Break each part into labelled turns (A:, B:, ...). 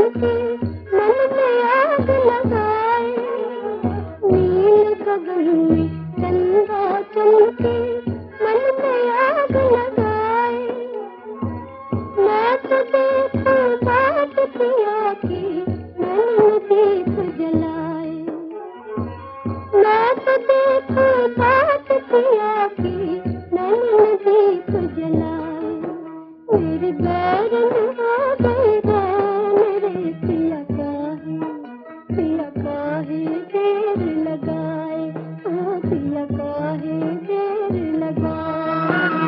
A: के मन में आग लगाए, नील गगन में चंदा चमके मन में आग लगाए। मैं तो देखूं बात पिया की नैन दीप जलाए, मैं तो देखूं बात पिया की नैन दीप जलाए। मेरे बैरन हो गए मेरे पिया काहे देर लगाए, ओ पिया काहे देर लगाए।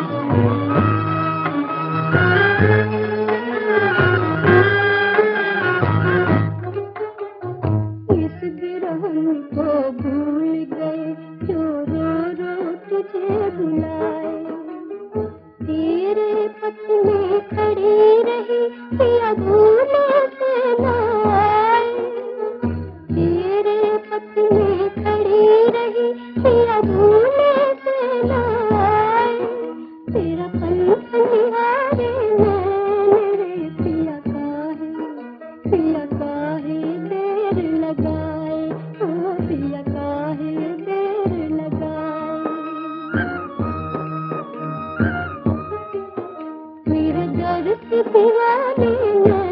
A: इस गिरहन को भूल गए जो रो रो तुझे बुलाए। तेरे पत्नी खड़ी रही पिया भूले से न आए, तेरे पत्नी खड़ी रही पिया भूले से न आए। तेरा पंथ निहारे मेरे पिया काहे देर लगाए, ओ पिया काहे देर लगाए। मेरे दर की दीवानी में